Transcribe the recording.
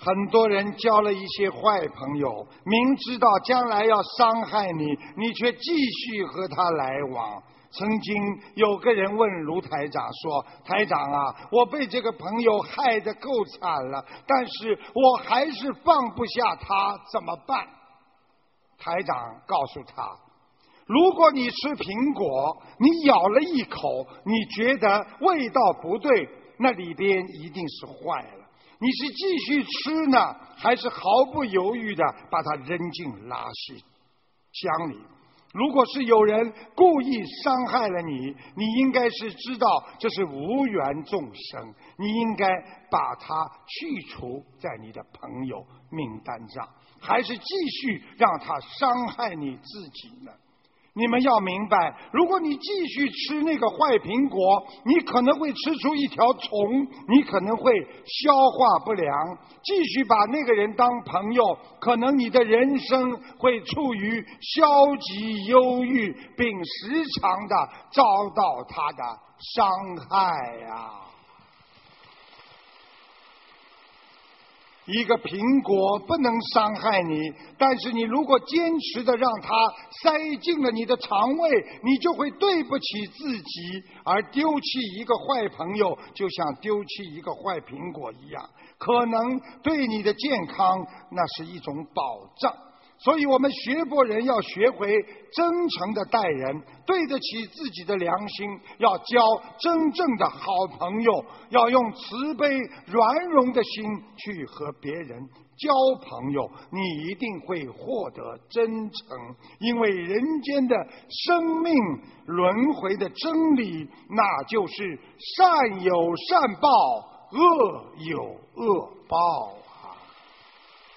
很多人交了一些坏朋友，明知道将来要伤害你，你却继续和他来往。曾经有个人问卢台长说：台长啊，我被这个朋友害得够惨了，但是我还是放不下他，怎么办？台长告诉他，如果你吃苹果，你咬了一口，你觉得味道不对，那里边一定是坏了。你是继续吃呢，还是毫不犹豫地把它扔进垃圾箱里？如果是有人故意伤害了你，你应该是知道这是无缘众生，你应该把它去除在你的朋友名单上，还是继续让他伤害你自己呢？你们要明白，如果你继续吃那个坏苹果，你可能会吃出一条虫，你可能会消化不良。继续把那个人当朋友，可能你的人生会处于消极忧郁，并时常的遭到他的伤害呀。一个苹果不能伤害你，但是你如果坚持的让它塞进了你的肠胃，你就会对不起自己，而丢弃一个坏朋友就像丢弃一个坏苹果一样，可能对你的健康那是一种保障。所以我们学佛人要学会真诚的待人，对得起自己的良心，要交真正的好朋友，要用慈悲软容的心去和别人交朋友，你一定会获得真诚。因为人间的生命轮回的真理，那就是善有善报，恶有恶报。